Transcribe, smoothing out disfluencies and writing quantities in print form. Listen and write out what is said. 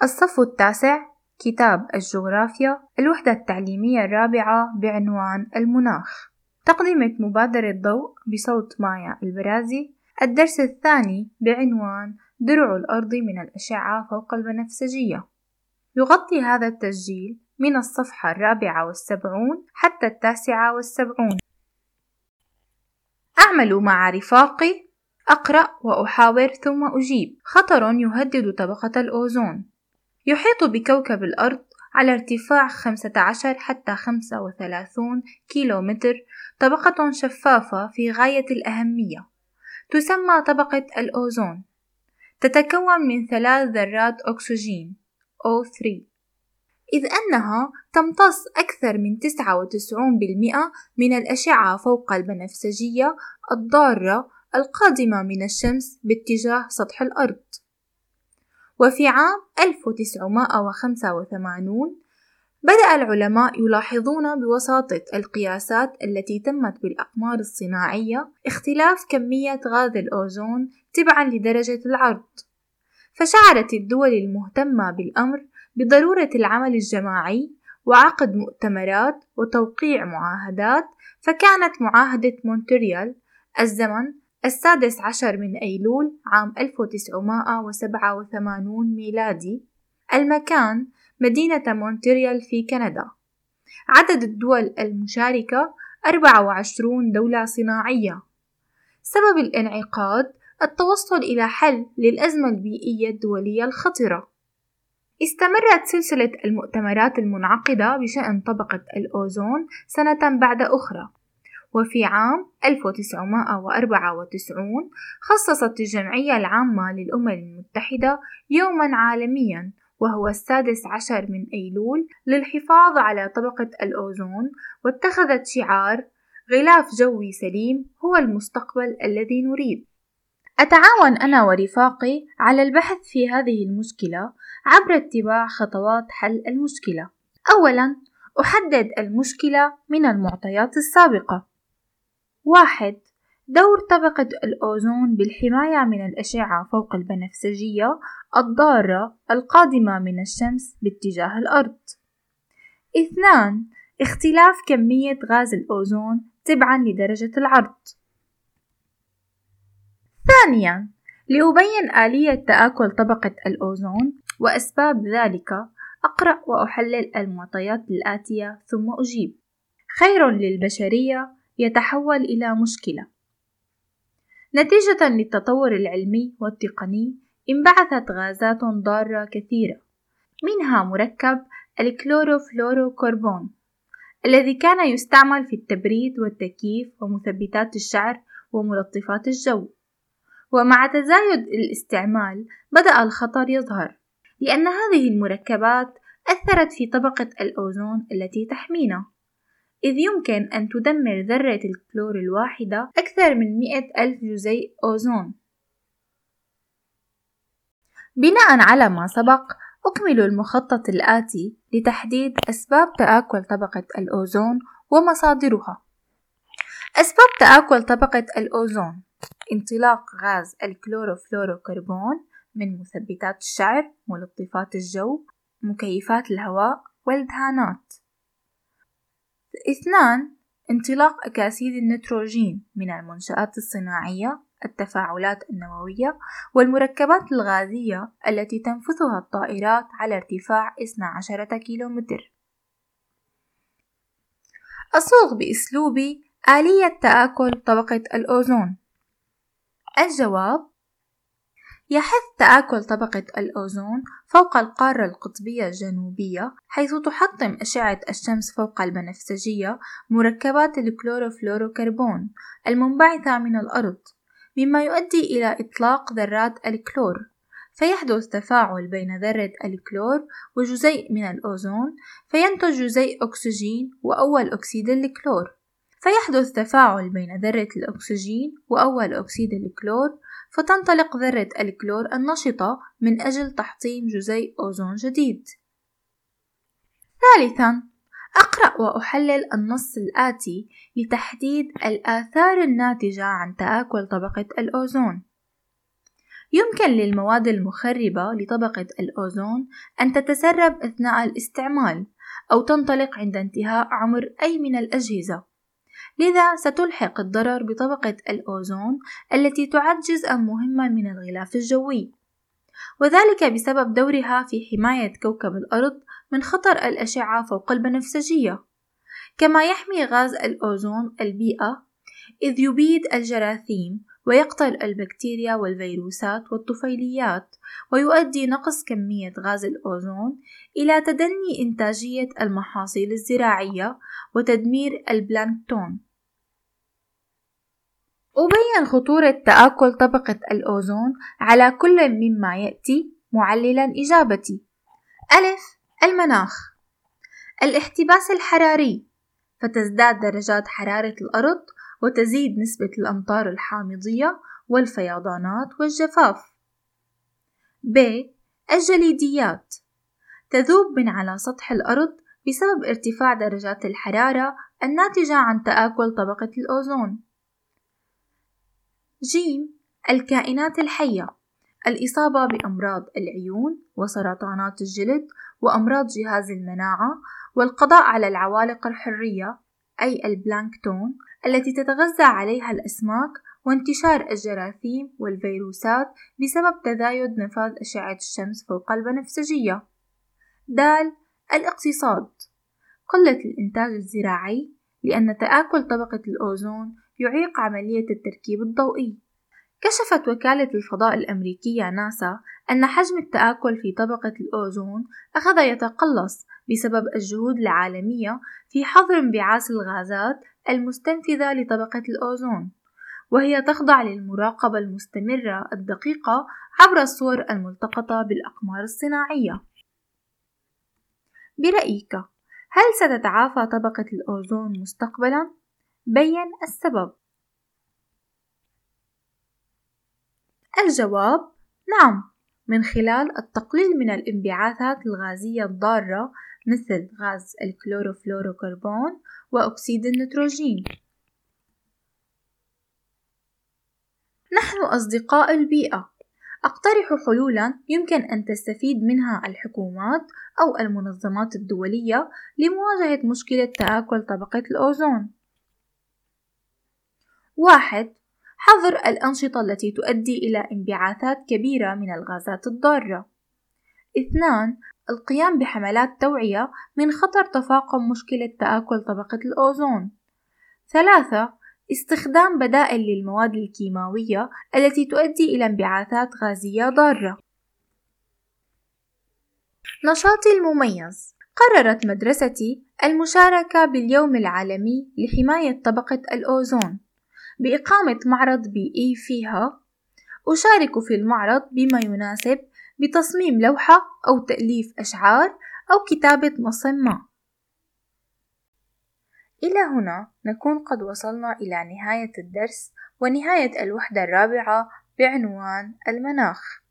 الصف التاسع، كتاب الجغرافيا، الوحدة التعليمية الرابعة بعنوان المناخ. تقدمت مبادرة ضوء بصوت مايا البرازي. الدرس الثاني بعنوان درع الأرض من الأشعة فوق البنفسجية. يغطي هذا التسجيل من الصفحة 74 حتى 79. أعمل مع رفاقي، أقرأ وأحاور ثم أجيب. خطر يهدد طبقة الأوزون. يحيط بكوكب الأرض على ارتفاع 15 حتى 35 كيلومتر طبقة شفافة في غاية الأهمية، تسمى طبقة الأوزون. تتكون من 3 ذرات أكسجين O3، إذ أنها تمتص أكثر من 99% من الأشعة فوق البنفسجية الضارة القادمة من الشمس باتجاه سطح الأرض. وفي عام 1985 بدأ العلماء يلاحظون بواسطة القياسات التي تمت بالأقمار الصناعية اختلاف كمية غاز الأوزون تبعا لدرجة العرض، فشعرت الدول المهتمة بالأمر بضرورة العمل الجماعي وعقد مؤتمرات وتوقيع معاهدات. فكانت معاهدة مونتريال الزمن 16 من أيلول عام 1987 ميلادي، المكان مدينة مونتريال في كندا. عدد الدول المشاركة 24 دولة صناعية. سبب الانعقاد التوصل إلى حل للأزمة البيئية الدولية الخطرة. استمرت سلسلة المؤتمرات المنعقدة بشأن طبقة الأوزون سنة بعد أخرى، وفي عام 1994 خصصت الجمعية العامة للأمم المتحدة يوما عالميا، وهو 16 من أيلول، للحفاظ على طبقة الأوزون، واتخذت شعار غلاف جوي سليم هو المستقبل الذي نريد. أتعاون أنا ورفاقي على البحث في هذه المشكلة عبر اتباع خطوات حل المشكلة. أولا، أحدد المشكلة من المعطيات السابقة. 1. دور طبقة الأوزون بالحماية من الأشعة فوق البنفسجية الضارة القادمة من الشمس باتجاه الأرض. 2. اختلاف كمية غاز الأوزون تبعا لدرجة العرض. ثانيا، لأبين آلية تآكل طبقة الأوزون وأسباب ذلك، أقرأ وأحلل المعطيات الآتية ثم أجيب. خير للبشرية يتحول إلى مشكلة. نتيجة للتطور العلمي والتقني انبعثت غازات ضارة كثيرة، منها مركب الكلوروفلوروكربون الذي كان يستعمل في التبريد والتكييف ومثبتات الشعر وملطفات الجو. ومع تزايد الاستعمال بدأ الخطر يظهر، لأن هذه المركبات أثرت في طبقة الأوزون التي تحمينا، إذ يمكن أن تدمر ذرة الكلور الواحدة أكثر من 100,000 جزيء أوزون. بناء على ما سبق، أكمل المخطط الآتي لتحديد أسباب تآكل طبقة الأوزون ومصادرها. أسباب تآكل طبقة الأوزون: انطلاق غاز الكلوروفلوروكربون من مثبتات الشعر، ملطفات الجو، مكيفات الهواء والدهانات. 2. انطلاق أكاسيد النيتروجين من المنشآت الصناعية، التفاعلات النووية والمركبات الغازية التي تنفثها الطائرات على ارتفاع 12 كيلومتر. أصوغ بأسلوبي آلية تآكل طبقة الأوزون. الجواب: يحث تآكل طبقة الأوزون فوق القارة القطبية الجنوبية، حيث تحطم أشعة الشمس فوق البنفسجية مركبات الكلوروفلوروكربون المنبعثة من الأرض، مما يؤدي إلى إطلاق ذرات الكلور، فيحدث تفاعل بين ذرة الكلور وجزيء من الأوزون، فينتج جزيء أكسجين وأول أكسيد الكلور، فيحدث تفاعل بين ذرة الأكسجين وأول أكسيد الكلور، فتنطلق ذرة الكلور النشطة من أجل تحطيم جزيء أوزون جديد. ثالثا، أقرأ وأحلل النص الآتي لتحديد الآثار الناتجة عن تآكل طبقة الأوزون. يمكن للمواد المخربة لطبقة الأوزون أن تتسرب أثناء الاستعمال أو تنطلق عند انتهاء عمر أي من الأجهزة، لذا ستلحق الضرر بطبقة الأوزون التي تعد جزءا مهما من الغلاف الجوي، وذلك بسبب دورها في حماية كوكب الأرض من خطر الأشعة فوق البنفسجية. كما يحمي غاز الأوزون البيئة، إذ يبيد الجراثيم ويقتل البكتيريا والفيروسات والطفيليات، ويؤدي نقص كمية غاز الأوزون إلى تدني إنتاجية المحاصيل الزراعية وتدمير البلانكتون. أبين خطورة تآكل طبقة الأوزون على كل مما يأتي معللا إجابتي. ألف: المناخ، الاحتباس الحراري، فتزداد درجات حرارة الأرض وتزيد نسبة الأمطار الحامضية والفيضانات والجفاف. ب: الجليديات، تذوب من على سطح الأرض بسبب ارتفاع درجات الحرارة الناتجة عن تآكل طبقة الأوزون. ج: الكائنات الحية، الإصابة بأمراض العيون وسرطانات الجلد وأمراض جهاز المناعة، والقضاء على العوالق الحرية أي البلانكتون التي تتغذى عليها الأسماك، وانتشار الجراثيم والفيروسات بسبب تزايد نفاذ أشعة الشمس فوق البنفسجية. د: الاقتصاد، قلة الإنتاج الزراعي، لأن تآكل طبقة الأوزون يعيق عملية التركيب الضوئي. كشفت وكالة الفضاء الأمريكية ناسا أن حجم التآكل في طبقة الأوزون أخذ يتقلص بسبب الجهود العالمية في حظر انبعاث الغازات المستنفذة لطبقة الأوزون، وهي تخضع للمراقبة المستمرة الدقيقة عبر الصور الملتقطة بالأقمار الصناعية. برأيك، هل ستتعافى طبقة الأوزون مستقبلا؟ بين السبب. الجواب: نعم، من خلال التقليل من الانبعاثات الغازية الضارة مثل غاز الكلوروفلوروكربون وأكسيد النيتروجين. نحن أصدقاء البيئة، أقترح حلولا يمكن أن تستفيد منها الحكومات أو المنظمات الدولية لمواجهة مشكلة تآكل طبقة الأوزون. 1. حظر الأنشطة التي تؤدي إلى انبعاثات كبيرة من الغازات الضارة. 2. القيام بحملات توعية من خطر تفاقم مشكلة تآكل طبقة الأوزون. 3. استخدام بدائل للمواد الكيماوية التي تؤدي إلى انبعاثات غازية ضارة. نشاطي المميز: قررت مدرستي المشاركة باليوم العالمي لحماية طبقة الأوزون بإقامة معرض بيئي فيها. أشارك في المعرض بما يناسب بتصميم لوحة أو تأليف أشعار أو كتابة نص ما. إلى هنا نكون قد وصلنا إلى نهاية الدرس ونهاية الوحدة الرابعة بعنوان المناخ.